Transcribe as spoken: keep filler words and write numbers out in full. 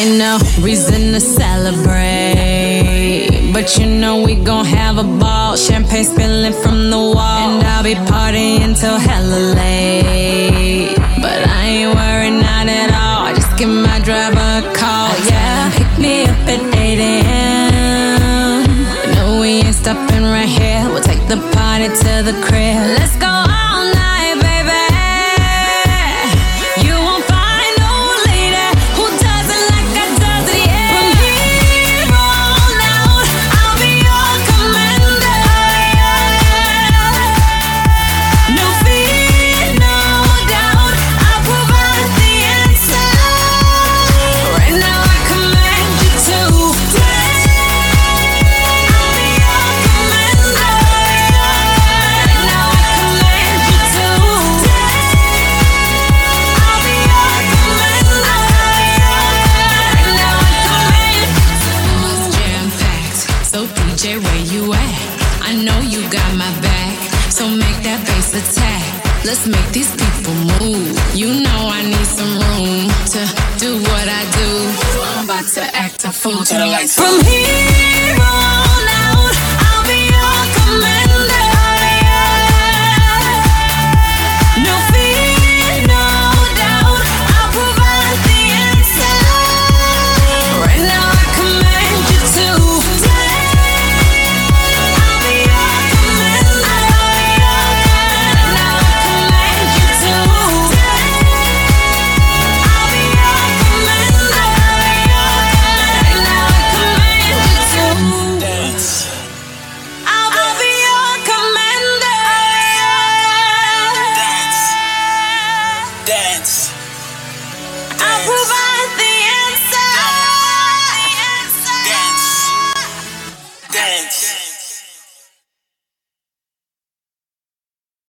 Ain't no reason to celebrate, but you know we gon' have a ball. Champagne spilling from the wall, and I'll be partying till hella late. But I ain't worried, not at all. Just give my driver a call, yeah. Pick me up at eight a.m. No, we ain't stopping right here. We'll take the party to the crib. Let's go all night, baby. You won't find no lady who does it like I does it, yeah. From here on out, I'll be your commander. No fear, no doubt, I'll provide the answer. Right now I command you to dance. I'll be your commander. Right now I command you to dance. I'll be your commander. Right now I command you to. It's jam-packed, so D J, where you at? I know you got my back, so make that bass attack. Let's make these people move. You know I need some room to do what I do. I'm about to act a fool to the lights. From here on